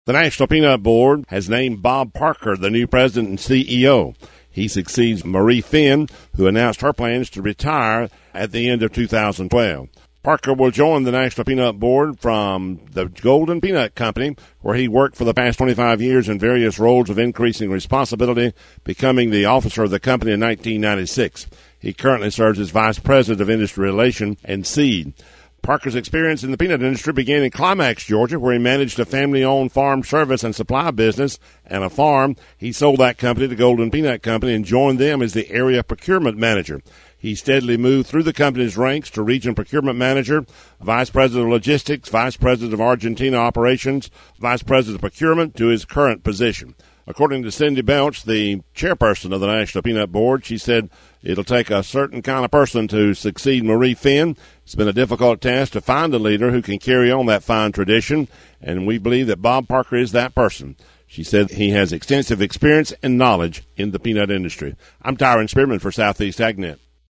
The National Peanut Board has named Bob Parker the new president and CEO. He succeeds Marie Finn, who announced her plans to retire at the end of 2012. Parker will join the National Peanut Board from the Golden Peanut Company, where he worked for the past 25 years in various roles of increasing responsibility, becoming the officer of the company in 1996. He currently serves as Vice President of Industry Relations and Seed. Parker's experience in the peanut industry began in Climax, Georgia, where he managed a family-owned farm service and supply business and a farm. He sold that company to Golden Peanut Company and joined them as the area procurement manager. He steadily moved through the company's ranks to region procurement manager, vice president of logistics, vice president of Argentina operations, vice president of procurement, to his current position. According to Cindy Belch, the chairperson of the National Peanut Board, she said it'll take a certain kind of person to succeed Marie Finn. It's been a difficult task to find a leader who can carry on that fine tradition, and we believe that Bob Parker is that person. She said he has extensive experience and knowledge in the peanut industry. I'm Tyron Spearman for Southeast AgNet.